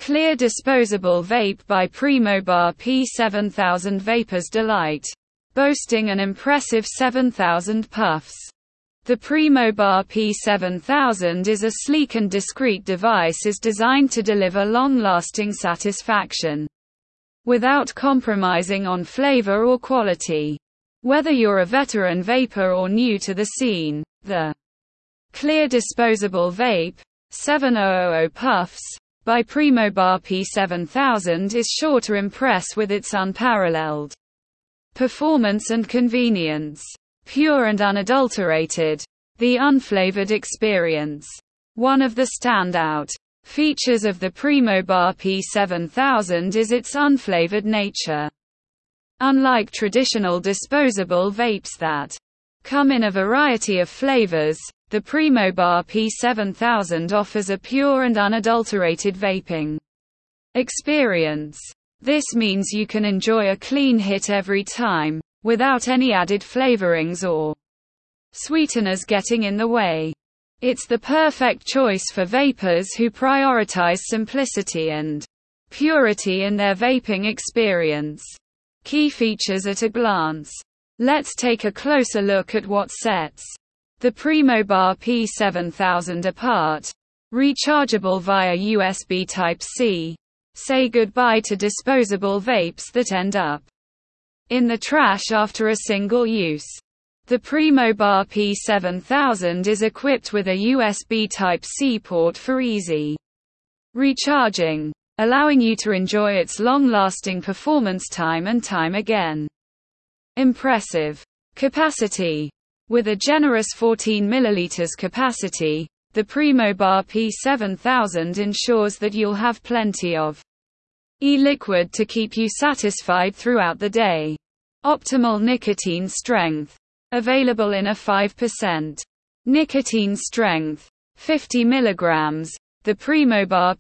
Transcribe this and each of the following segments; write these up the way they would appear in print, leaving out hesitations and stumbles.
Clear disposable vape by Primobar P7000 Vapors Delight. Boasting an impressive 7,000 puffs. The Primobar P7000 is a sleek and discreet device designed to deliver long-lasting satisfaction without compromising on flavor or quality. Whether you're a veteran vapor or new to the scene, the Clear Disposable Vape 7000 Puffs by Primobar P7000 is sure to impress with its unparalleled performance and convenience. Pure and unadulterated. The unflavored experience. One of the standout features of the Primobar P7000 is its unflavored nature. Unlike traditional disposable vapes that come in a variety of flavors, the Primobar P7000 offers a pure and unadulterated vaping experience. This means you can enjoy a clean hit every time, without any added flavorings or sweeteners getting in the way. It's the perfect choice for vapors who prioritize simplicity and purity in their vaping experience. Key features at a glance. Let's take a closer look at what sets the Primobar P7000 apart. Rechargeable via USB Type-C. Say goodbye to disposable vapes that end up in the trash after a single use. The Primobar P7000 is equipped with a USB Type-C port for easy recharging, allowing you to enjoy its long-lasting performance time and time again. Impressive capacity. With a generous 14 ml capacity, the Primobar P7000 ensures that you'll have plenty of e-liquid to keep you satisfied throughout the day. Optimal nicotine strength. Available in a 5% nicotine strength, 50 mg, the Primobar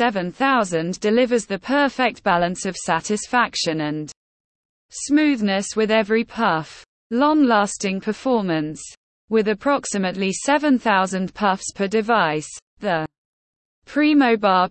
P7000 delivers the perfect balance of satisfaction and smoothness with every puff. Long-lasting performance. With approximately 7,000 puffs per device, the Primobar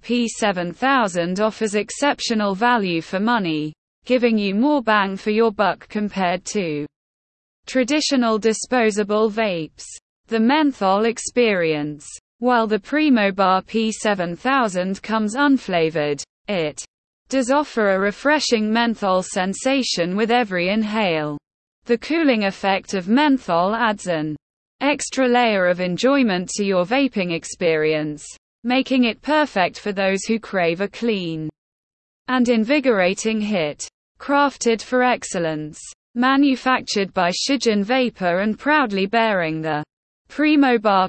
P7000 offers exceptional value for money, giving you more bang for your buck compared to traditional disposable vapes. The menthol experience. While the Primobar P7000 comes unflavored, it does offer a refreshing menthol sensation with every inhale. The cooling effect of menthol adds an extra layer of enjoyment to your vaping experience, making it perfect for those who crave a clean and invigorating hit. Crafted for excellence. Manufactured by Shijin Vapor and proudly bearing the Primobar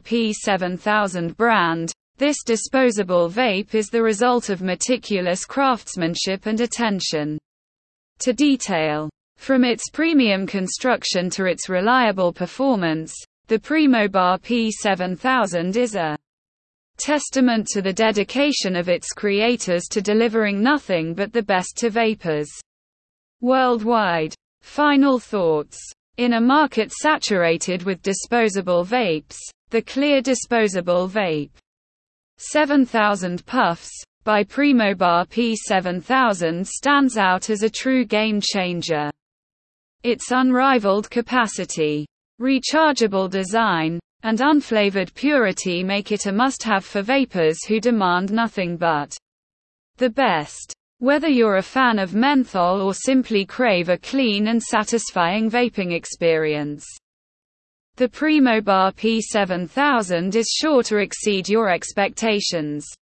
P7000 brand, this disposable vape is the result of meticulous craftsmanship and attention to detail. From its premium construction to its reliable performance, the Primobar P7000 is a testament to the dedication of its creators to delivering nothing but the best to vapors worldwide. Final thoughts. In a market saturated with disposable vapes, the Clear Disposable Vape 7000 Puffs by Primobar P7000 stands out as a true game changer. Its unrivaled capacity, rechargeable design, and unflavored purity make it a must-have for vapors who demand nothing but the best. Whether you're a fan of menthol or simply crave a clean and satisfying vaping experience, the Primobar P7000 is sure to exceed your expectations.